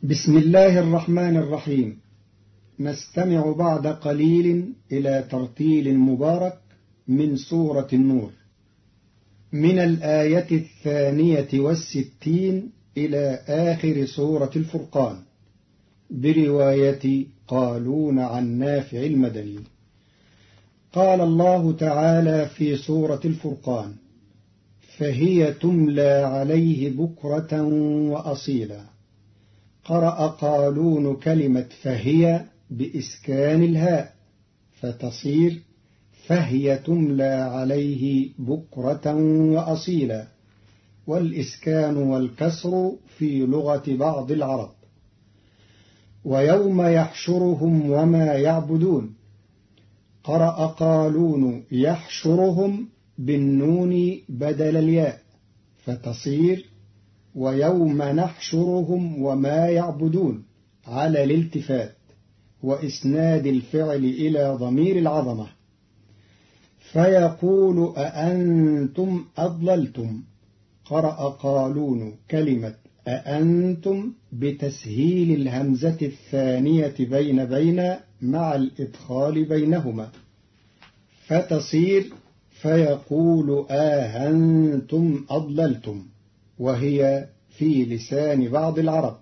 بسم الله الرحمن الرحيم. نستمع بعد قليل إلى ترتيل مبارك من سورة النور من الآية 62 إلى آخر سورة الفرقان برواية قالون عن نافع المدني. قال الله تعالى في سورة الفرقان: فهي تملى عليه بكرة وأصيلا. قرأ قالون كلمة فهي بإسكان الهاء فتصير فهي تملى عليه بكرة وأصيلا، والإسكان والكسر في لغة بعض العرب. ويوم يحشرهم وما يعبدون. قرأ قالون يحشرهم بالنون بدل الياء فتصير ويوم نحشرهم وما يعبدون على الالتفات وإسناد الفعل إلى ضمير العظمة. فيقول أأنتم أضللتم. قرأ قالون كلمة أأنتم بتسهيل الهمزة الثانية بين مع الإدخال بينهما فتصير فيقول آهنتم أضللتم، وهي في لسان بعض العرب.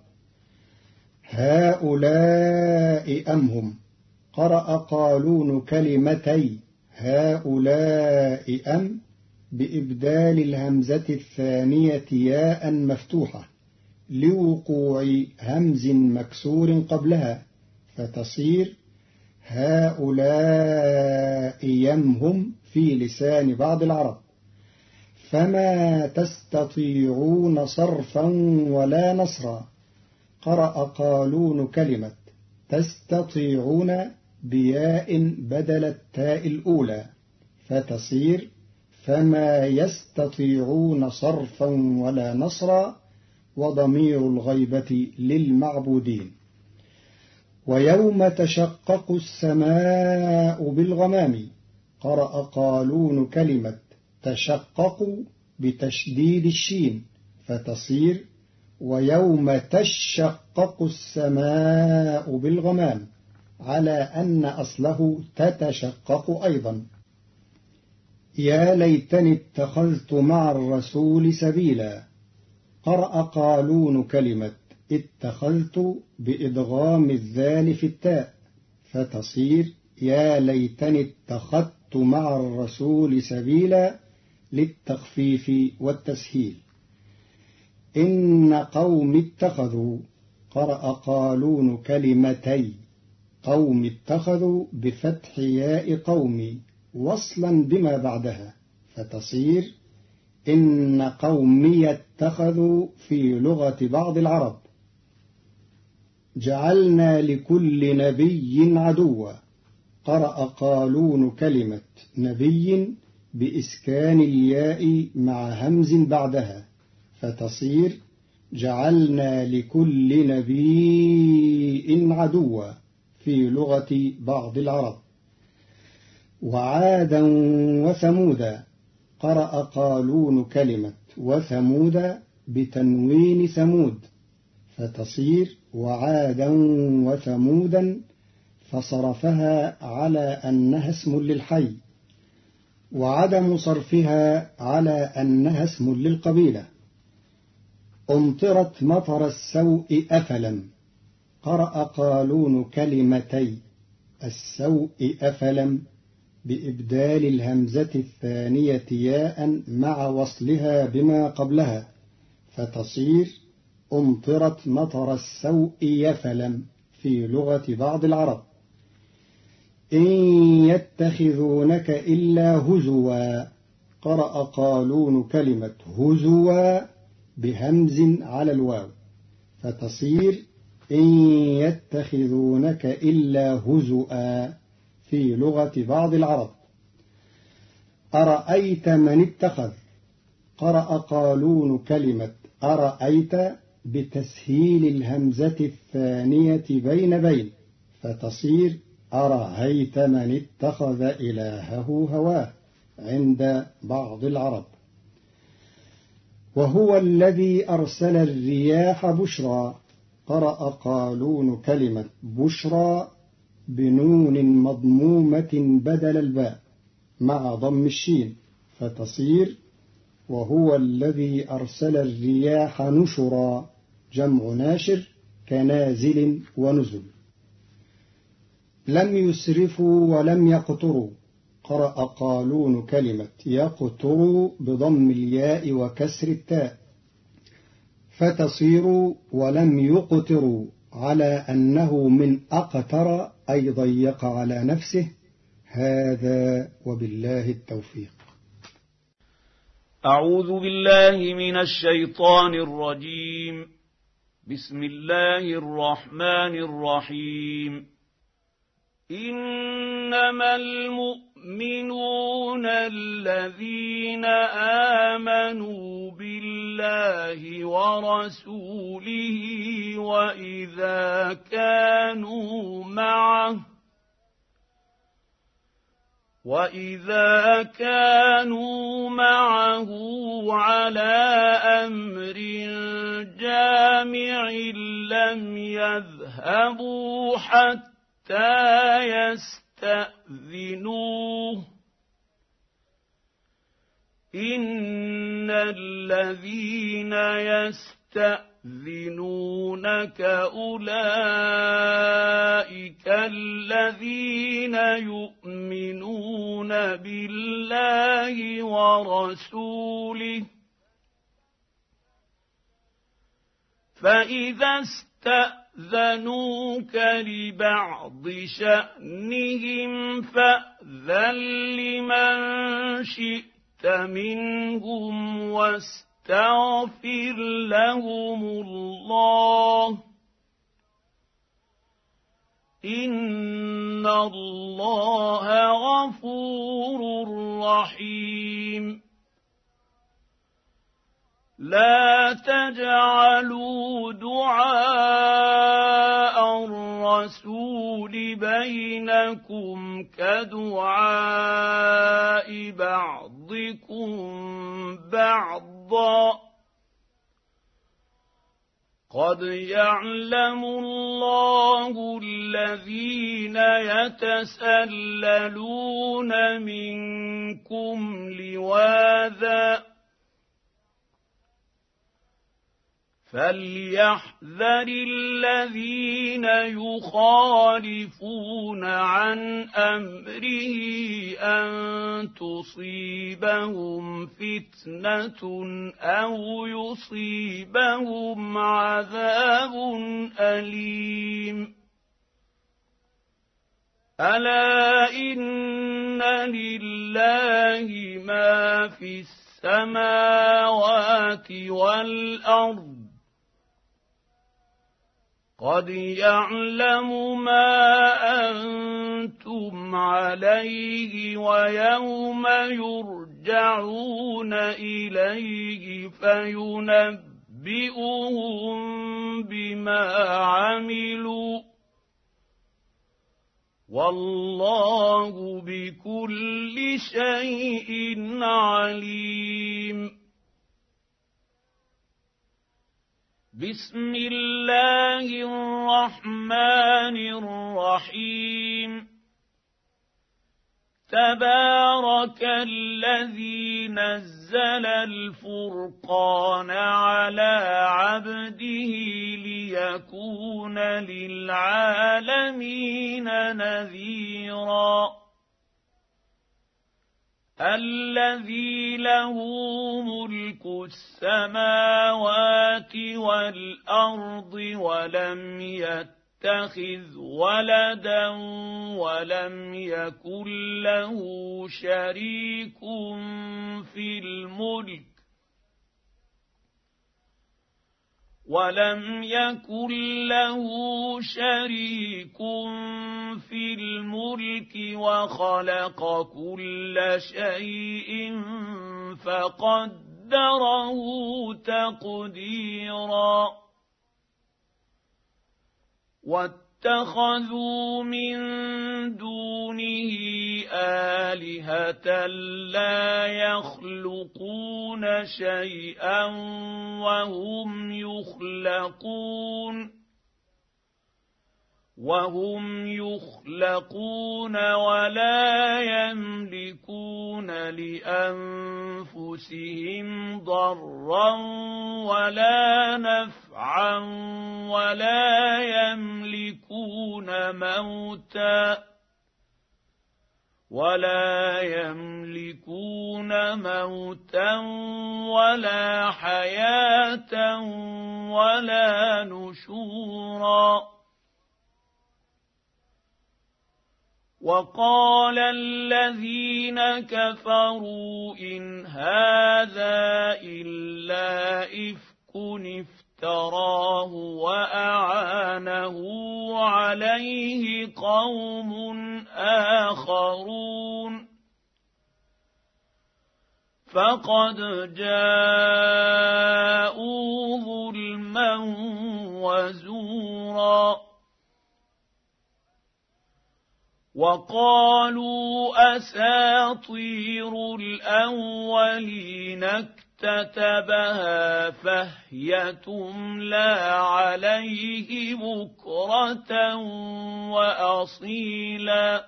هؤلاء أم هم. قرأ قالون كلمتي هؤلاء أم بإبدال الهمزة الثانية ياء مفتوحة لوقوع همز مكسور قبلها فتصير هؤلاء يمهم في لسان بعض العرب. فما تستطيعون صرفا ولا نصرا. قرأ قالون كلمة تستطيعون بياء بدل التاء الأولى فتصير فما يستطيعون صرفا ولا نصرا، وضمير الغيبة للمعبودين. ويوم تشقق السماء بالغمام. قرأ قالون كلمة تشقق بتشديد الشين فتصير ويوم تشقق السماء بالغمام، على أن أصله تتشقق أيضا. يا ليتني اتخذت مع الرسول سبيلا. قرأ قالون كلمة اتخذت بإدغام الذال في التاء فتصير يا ليتني اتخذت مع الرسول سبيلا للتخفيف والتسهيل. إن قوم اتخذوا. قرأ قالون كلمتي قوم اتخذوا بفتح ياء قومي وصلا بما بعدها فتصير إن قومي اتخذوا في لغة بعض العرب. جعلنا لكل نبي عدوا. قرأ قالون كلمة نبي بإسكان الياء مع همز بعدها فتصير جعلنا لكل نبي عدوا في لغة بعض العرب. وعادا وثمودا. قرأ قالون كلمة وثمود بتنوين ثمود فتصير وعادا وثمودا فصرفها على أنها اسم للحي، وعدم صرفها على أنها اسم للقبيلة. أمطرت مطر السوء أفلم. قرأ قالون كلمتي السوء أفلم بإبدال الهمزة الثانية ياء مع وصلها بما قبلها فتصير أمطرت مطر السوء يفلم في لغة بعض العرب. إن يتخذونك إلا هزوا. قرأ قالون كلمة هزوا بهمز على الواو فتصير إن يتخذونك إلا هزوا في لغة بعض العرب. أرأيت من اتخذ. قرأ قالون كلمة أرأيت بتسهيل الهمزة الثانية بين فتصير أرأيت من اتخذ إلهه هواه عند بعض العرب. وهو الذي أرسل الرياح بشرا. قرأ قالون كلمة بشرى بنون مضمومة بدل الباء مع ضم الشين، فتصير وهو الذي أرسل الرياح نشرا، جمع ناشر كنازل ونزل. لم يسرفوا ولم يقتروا، قرأ قالون كلمة يقتروا بضم الياء وكسر التاء، فتصير ولم يقتروا، على أنه من أقتر أي ضيق على نفسه. هذا وبالله التوفيق. أعوذ بالله من الشيطان الرجيم. بسم الله الرحمن الرحيم. إنما المؤمنون الذين آمنوا بالله ورسوله وإذا كانوا معه على أمر جامع لم يذهبوا حتى يستأذنوه. إن الذين يستأذنونك أولئك الذين يؤمنون بالله ورسوله، فإذا استأذنوك لبعض شأنهم فأذن لمن شئت منهم واستغفر لهم الله، إن الله غفور رحيم. لا تجعلوا دعاء الرسول بينكم كدعاء بعضكم بعضا، قد يعلم الله الذين يتسللون منكم لواذا، فليحذر الذين يخالفون عن أمره أن تصيبهم فتنة أو يصيبهم عذاب أليم. ألا إن لله ما في السماوات والأرض، قد يعلم ما أنتم عليه ويوم يرجعون إليه فينبئهم بما عملوا، والله بكل شيء عليم. بسم الله الرحمن الرحيم. تبارك الذي نزل الفرقان على عبده ليكون للعالمين نذيرا، الذي له ملك السماوات والأرض ولم يتخذ ولدا ولم يكن له شريك في الملك وخلق كل شيء فقدره تقديرا. واتخذوا من دونه آلهة لا يخلقون شيئا وهم يخلقون، وهم يخلقون ولا يملكون لأنفسهم ضرا ولا نفعا ولا يملكون موتا ولا حياة ولا نشورا. وقال الذين كفروا إن هذا إلا إفك افتراه وأعانه عليه قوم آخرون فقد جاءوا ظلما وزورا. وقالوا أساطير الأولين اكتتبها فهي تملى عليه بكرة وأصيلا.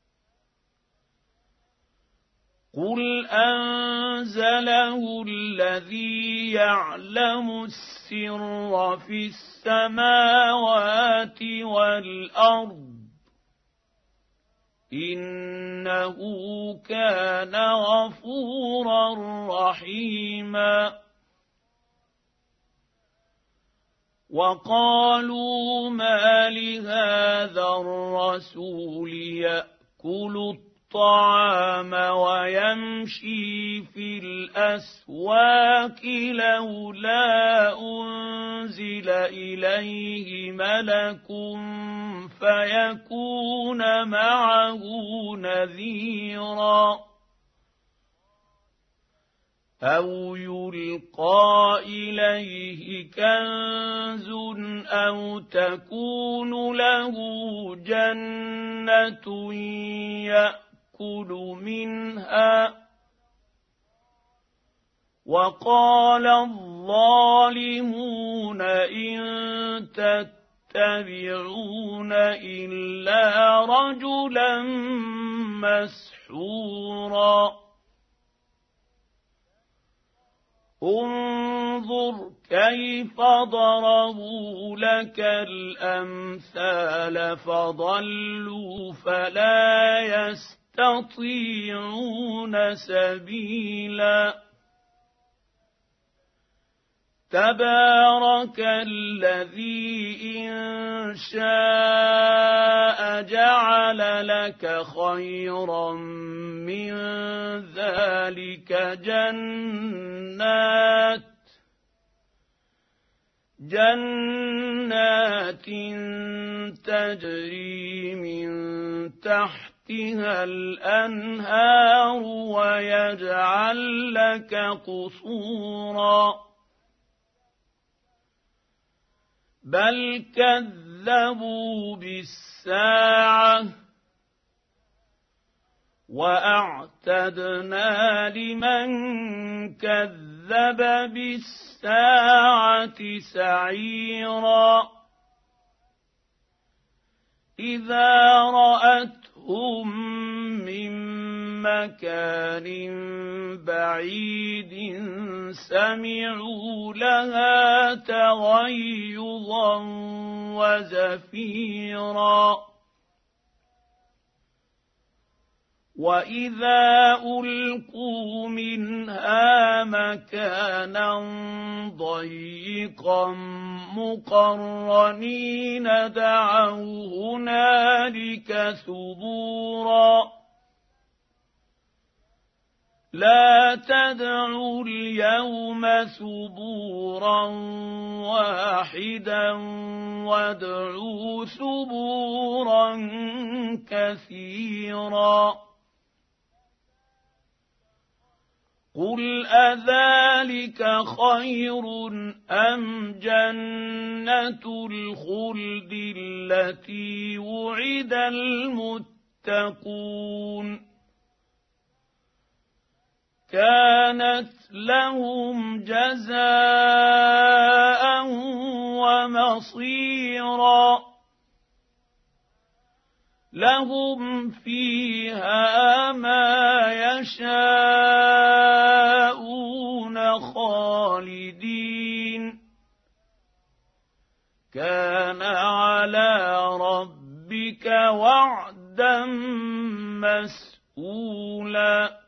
قل أنزله الذي يعلم السر في السماوات والأرض إنه كان غفورا رحيما. وقالوا ما لهذا الرسول يأكل الطعام ويمشي في الأسواق لولا أنزل إليه ملك فيكون معه نذيرا أو يلقى إليه كنز أو تكون له جنة يأكل منها. وقال الظالمون إن تتبعون إلا رجلا مسحورا. انظر كيف ضربوا لك الأمثال فضلوا فلا يستطيعون سبيلا. تبارك الذي إن شاء جعل لك خيرا من ذلك جنات تجري من تحتها الأنهار ويجعل لك قصورا بل كذبوا بالساعة وأعتدنا لمن كذب بالساعة سعيرا. إذا رأتهم من مكان بعيد سمعوا لها تغيظا وزفيرا. وإذا ألقوا منها مكانا ضيقا مقرنين دعوا هنالك ثبورا. لا تدعوا اليوم ثبورا واحدا وادعوا ثبورا كثيرا. قل أذلك خير أم جنة الخلد التي وعد المتقون كانت لهم جزاء ومصيرا. لهم فيها ما يشاءون خالدين كان على ربك وعدا مسئولا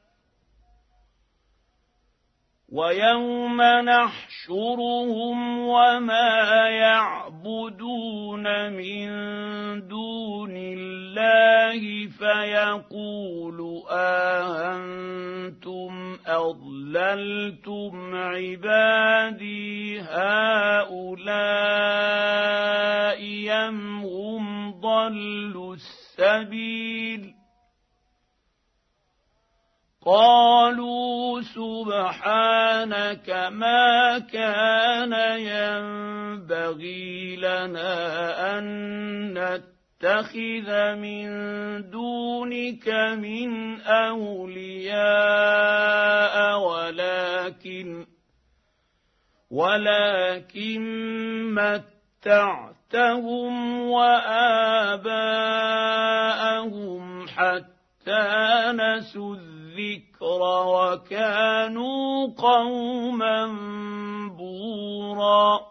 ويوم نحشرهم وما يعبدون من دون الله فيقول أأنتم أضللتم عبادي هؤلاء أم هم ضلوا السبيل قالوا سبحانك ما كان ينبغي لنا أن نتخذ من دونك من أولياء ولكن متعتهم وآباءهم حتى نسوا الذكر وكانوا قوما بورا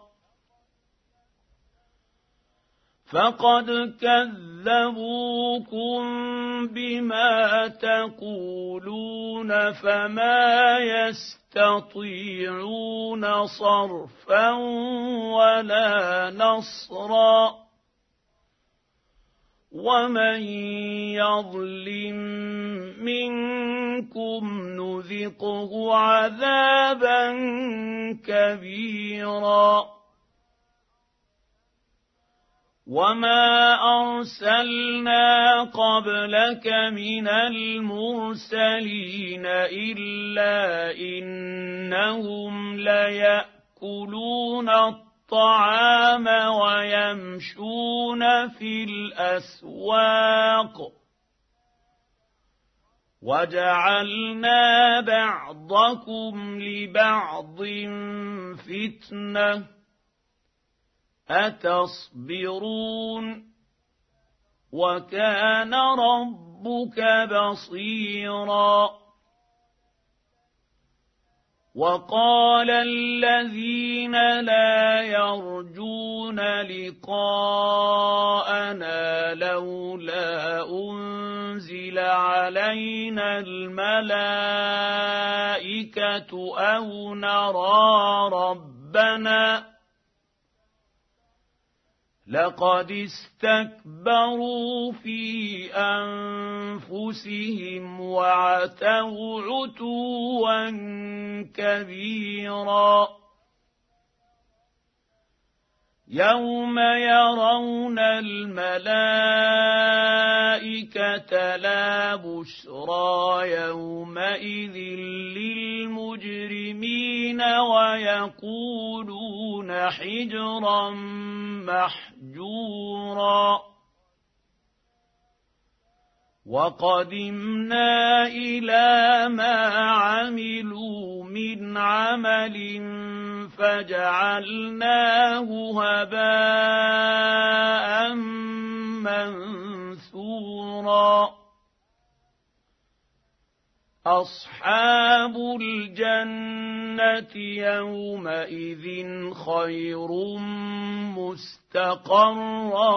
فقد كذبوكم بما تقولون فما يستطيعون صرفا ولا نصرا ومن يظلم منكم نذقه عذابا كبيرا وما أرسلنا قبلك من المرسلين إلا إنهم ليأكلون الطعام ويمشون في الأسواق وجعلنا بعضكم لبعض فتنة أتصبرون وكان ربك بصيرا وقال الذين لا يرجون لقاءنا لولا أنزل علينا الملائكة أو نرى ربنا لقد استكبروا في أنفسهم وعتوا عتوا كبيرا يوم يرون الملائكة لا بشرى يومئذ للمجرمين ويقولون حجرا محجورا وقدمنا إلى ما عملوا من عمل فجعلناه هباء منثورا أصحاب الجنة يومئذ خير مستقرا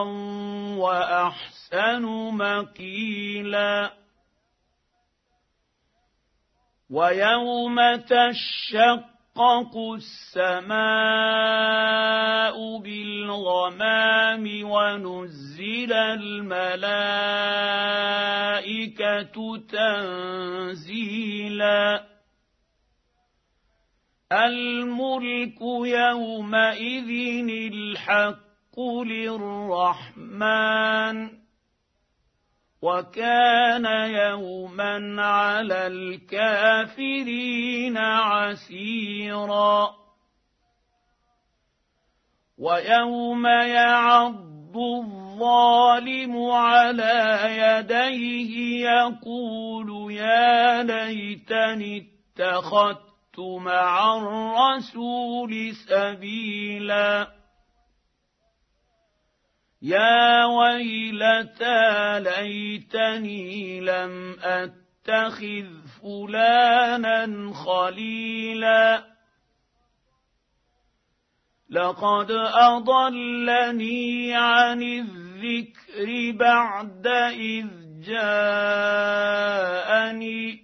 وأحسن مقيلا ويوم تشقق السماء بالغمام ونزل الملائكة تنزيلا الملك يومئذ الحق للرحمن وكان يوما على الكافرين عسيرا ويوم يعض الظالم على يديه يقول يا ليتني اتخذت مع الرسول سبيلا يا ويلتى ليتني لم أتخذ فلانا خليلا لقد أضلني عن الذكر بعد إذ جاءني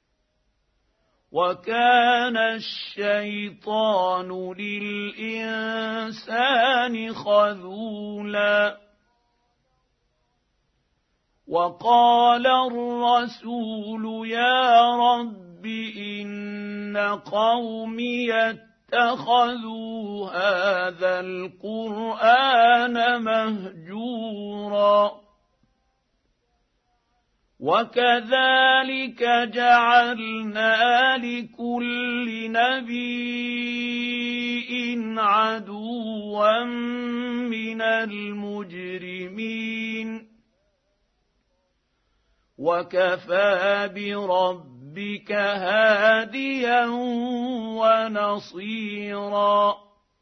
وكان الشيطان للإنسان خذولا وقال الرسول يا رب إن قومي اتخذوا هذا القرآن مهجورا وكذلك جعلنا لكل نبي عدوا من المجرمين وكفى بربك هاديا ونصيرا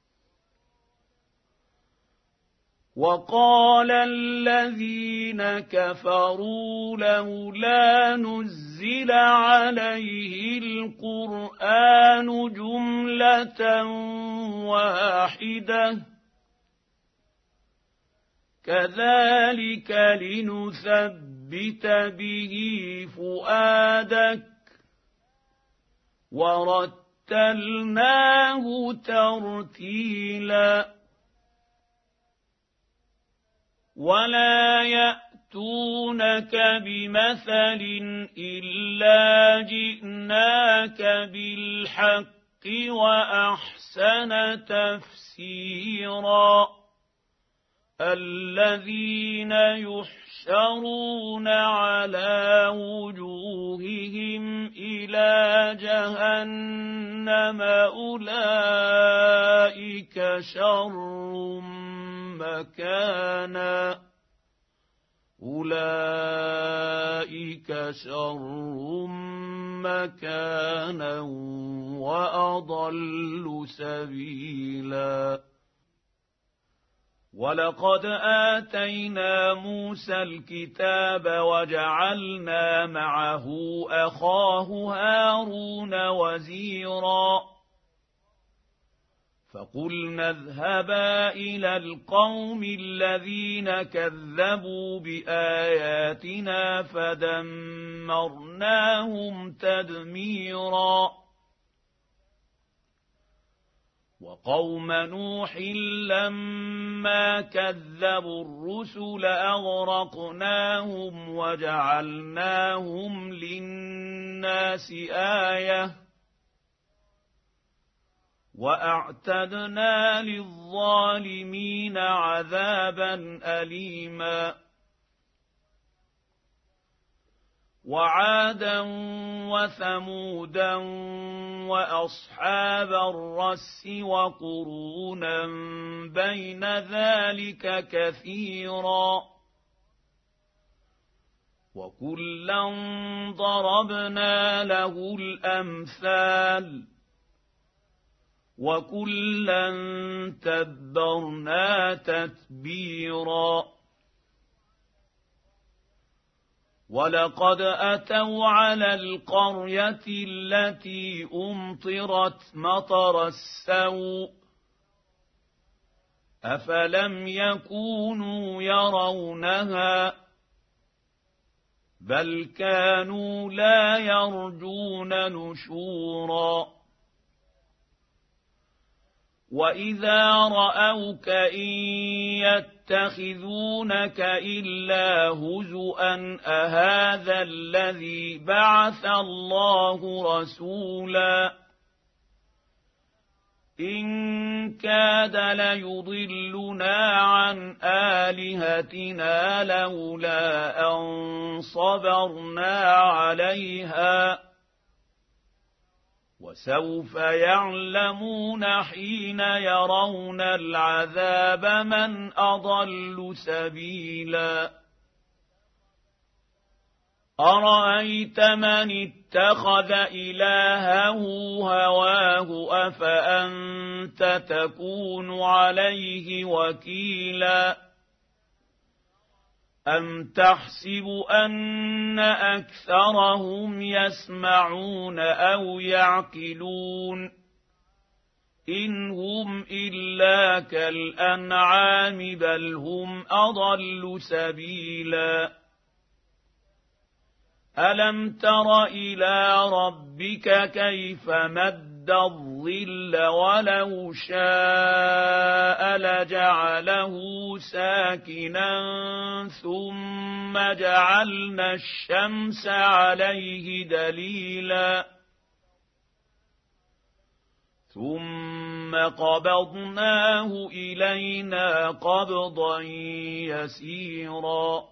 وقال الذين كفروا لولا نزل عليه القرآن جملة واحدة كذلك لنثبت به فؤادك ورتلناه ترتيلا ولا يأتونك بمثل إلا جئناك بالحق وأحسن تفسيرا الذين يحشرون على وجوههم إلى جهنم أولئك شر مكانا وأضل سبيلا ولقد آتينا موسى الكتاب وجعلنا معه أخاه هارون وزيرا فقلنا اذهبا إلى القوم الذين كذبوا بآياتنا فدمرناهم تدميرا وقوم نوح لما كذبوا الرسل أغرقناهم وجعلناهم للناس آية وأعتدنا للظالمين عذابا أليما وعادا وثمودا وأصحاب الرس وقرونا بين ذلك كثيرا وكلا ضربنا له الأمثال وكلا تبرنا تتبيرا ولقد أتوا على القرية التي أمطرت مطر السوء أفلم يكونوا يرونها بل كانوا لا يرجون نشورا وإذا رأوك إن يتخذونك إلا هزؤا أهذا الذي بعث الله رسولا إن كاد ليضلنا عن آلهتنا لولا أن صبرنا عليها وسوف يعلمون حين يرون العذاب من أضل سبيلا أرأيت من اتخذ إلهه هواه أفأنت تكون عليه وكيلا أَمْ تَحْسِبُ أَنَّ أَكْثَرَهُمْ يَسْمَعُونَ أَوْ يَعْقِلُونَ إِنْ هُمْ إِلَّا كَالْأَنْعَامِ بَلْ هُمْ أَضَلُّ سَبِيلًا أَلَمْ تَرَ إِلَىٰ رَبِّكَ كَيْفَ مَدَّ الظِّلَّ وَلَوْ شَاءَ لَجَعَلَهُ سَاكِنًا ثُمَّ جَعَلْنَا الشَّمْسَ عَلَيْهِ دَلِيلًا ثُمَّ قَبَضْنَاهُ إِلَيْنَا قَبْضًا يَسِيرًا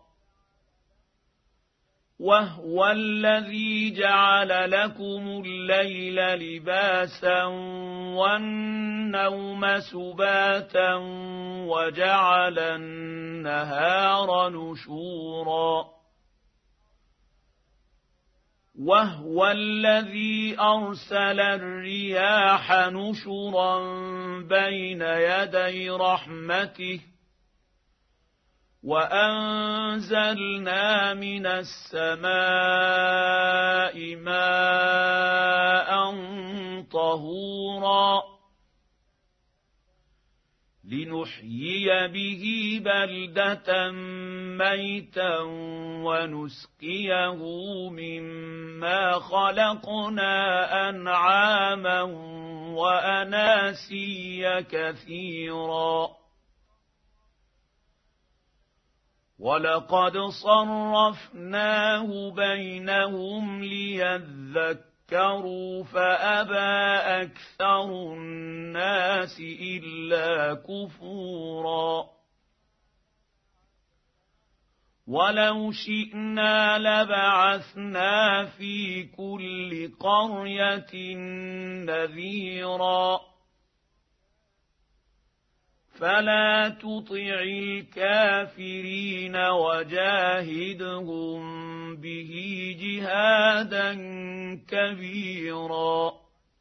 وَهُوَ الَّذِي جَعَلَ لَكُمُ اللَّيْلَ لِبَاسًا وَالنَّوْمَ سُبَاتًا وَجَعَلَ النَّهَارَ نُشُورًا وَهُوَ الَّذِي أَرْسَلَ الرِّيَاحَ نُشُرًا بَيْنَ يَدَيْ رَحْمَتِهِ وَأَنزَلْنَا مِنَ السَّمَاءِ مَاءً طَهُورًا لِنُحْيِيَ بِهِ بَلْدَةً مَّيْتًا وَنُسْقِيَهُ مِمَّا خَلَقْنَا أَنْعَامًا وَأَنَاسِيَّ كَثِيرًا وَلَقَدْ صَرَّفْنَاهُ بَيْنَهُمْ لِيَذَّكَّرُوا فَأَبَىٰ أَكْثَرُ النَّاسِ إِلَّا كُفُورًا وَلَوْ شِئْنَا لَبَعَثْنَا فِي كُلِّ قَرْيَةٍ نَذِيرًا فَلَا تُطِعِ الْكَافِرِينَ وَجَاهِدْهُم بِهِ جِهَادًا كَبِيرًا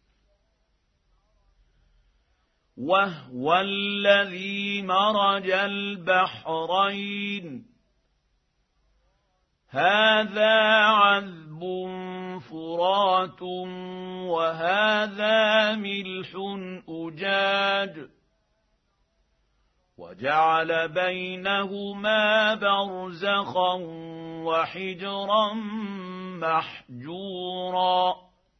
وَهُوَ الَّذِي مَرَجَ الْبَحْرَيْنِ هَٰذَا عَذْبٌ فُرَاتٌ وَهَٰذَا مِلْحٌ أُجَاجٌ وَجَعَلَ بَيْنَهُمَا بَرْزَخًا وَحِجْرًا مَّحْجُورًا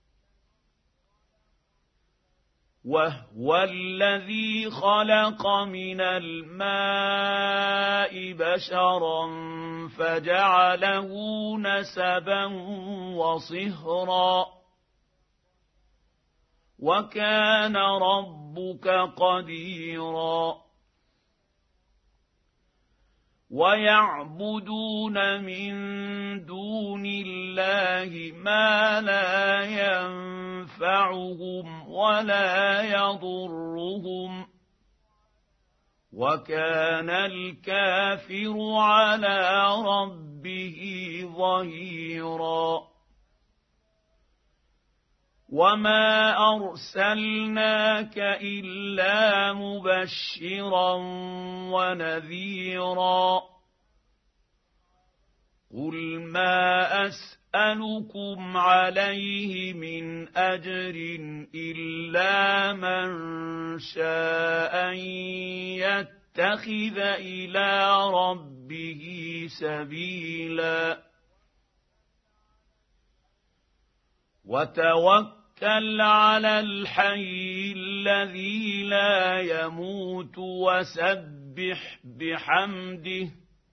وَهُوَ الَّذِي خَلَقَ مِنَ الْمَاءِ بَشَرًا فَجَعَلَهُ نَسَبًا وَصِهْرًا وَكَانَ رَبُّكَ قَدِيرًا وَيَعْبُدُونَ مِن دُونِ اللَّهِ مَا لَا يَنفَعُهُمْ وَلَا يَضُرُّهُمْ وَكَانَ الْكَافِرُ عَلَىٰ رَبِّهِ ظَهِيرًا وَمَا أَرْسَلْنَاكَ إِلَّا مُبَشِّرًا وَنَذِيرًا قُلْ مَا أَسْأَلُكُمْ عَلَيْهِ مِنْ أَجْرٍ إِلَّا مَن شَاءَ أَن يَتَّخِذَ إِلَىٰ رَبِّهِ سَبِيلًا وَتَوَكَّلْ عَلَى الْحَيِّ الَّذِي لَا يَمُوتُ وَسَبِّحْ بِحَمْدِهِ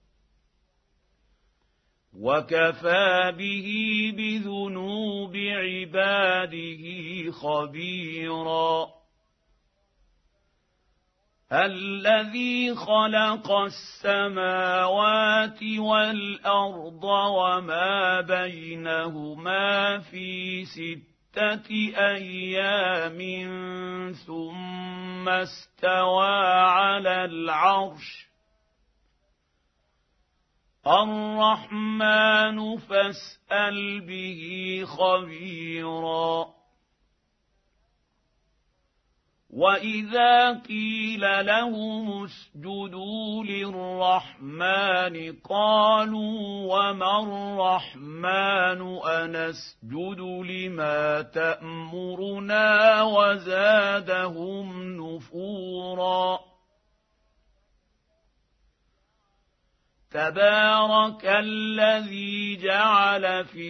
وَكَفَىٰ بِهِ بِذُنُوبِ عِبَادِهِ خَبِيرًا الَّذِي خَلَقَ السَّمَاوَاتِ وَالْأَرْضَ وَمَا بَيْنَهُمَا فِي 6 أَيَّامٍ ثُمَّ اسْتَوَىٰ عَلَى الْعَرْشِ الرَّحْمَٰنُ فَاسْأَلْ بِهِ خَبِيرًا وإذا قيل لهم اسجدوا للرحمن قالوا وما الرحمن أنسجد لما تأمرنا وزادهم نفورا تبارك الذي جعل في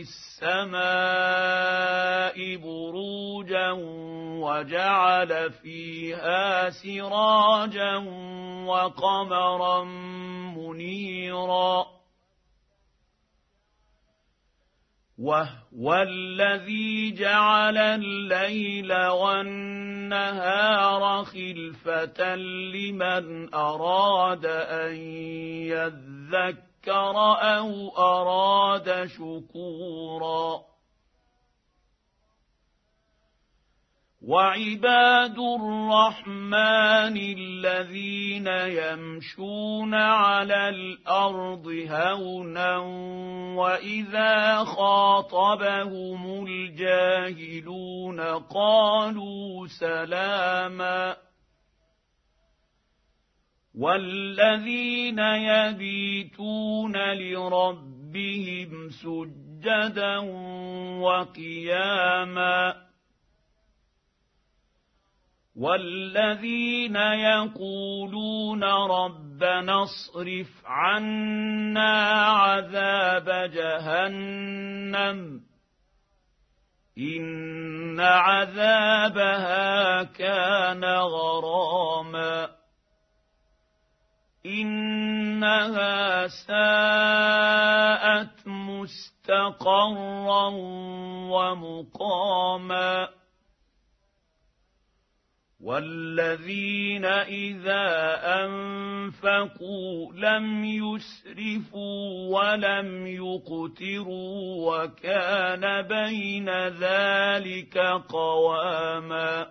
السماء بروجا وجعل فيها سراجا وقمرا منيرا وهو الذي جعل الليل والنهار خلفة لمن أراد أن يذكر أو أراد شكورا وعباد الرحمن الذين يمشون على الأرض هونا وإذا خاطبهم الجاهلون قالوا سلاما والذين يبيتون لربهم سجدا وقياما والذين يقولون ربنا اصرف عنا عذاب جهنم إن عذابها كان غراما إنها ساءت مستقرا ومقاما والذين إذا أنفقوا لم يسرفوا ولم يقتروا وكان بين ذلك قواما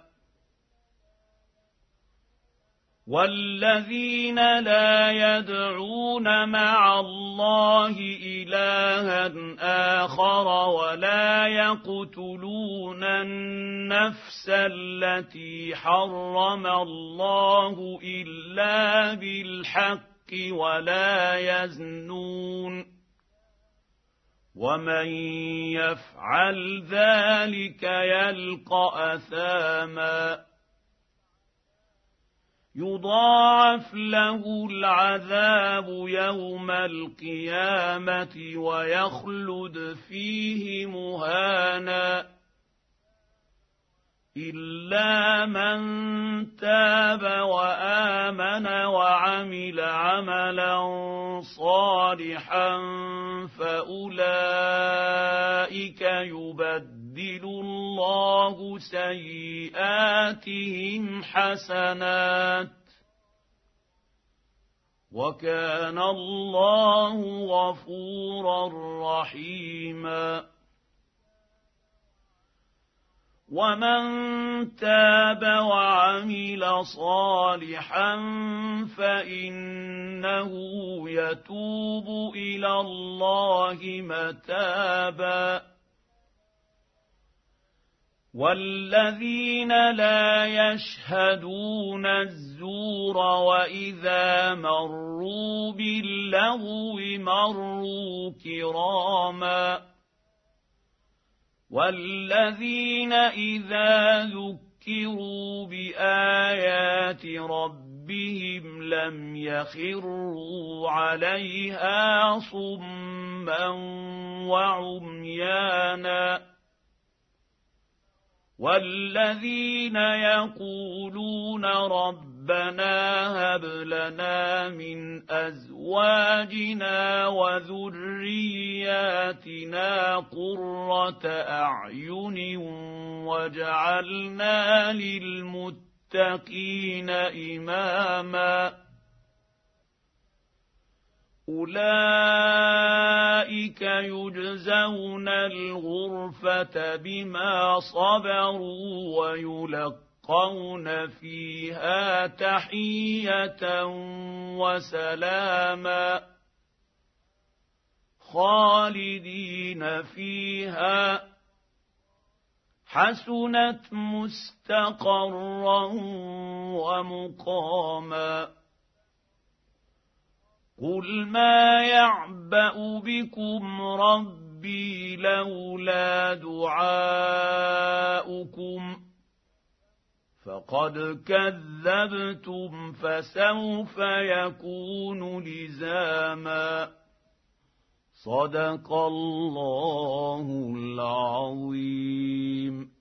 والذين لا يدعون مع الله إلها آخر ولا يقتلون النفس التي حرم الله إلا بالحق ولا يزنون ومن يفعل ذلك يلقى أثاما يضاعف له العذاب يوم القيامة ويخلد فيه مهانا إلا من تاب وآمن وعمل عملا صالحا فأولئك يبدل الله سيئاتهم حسنات وكان الله غفورا رحيما ومن تاب وعمل صالحا فإنه يتوب إلى الله متابا والذين لا يشهدون الزور وإذا مروا باللغو مروا كراما والذين إذا ذكروا بآيات ربهم لم يخروا عليها صما وعميانا والذين يقولون ربنا هب لنا من أزواجنا وذرياتنا قرة أعين واجعلنا للمتقين إماما أولئك يجزون الغرفة بما صبروا ويلقون فيها تحية وسلاما خالدين فيها حسنت مستقرا ومقاما قل ما يعبأ بكم ربي لولا دعاؤكم فقد كذبتم فسوف يكون لزاما صدق الله العظيم.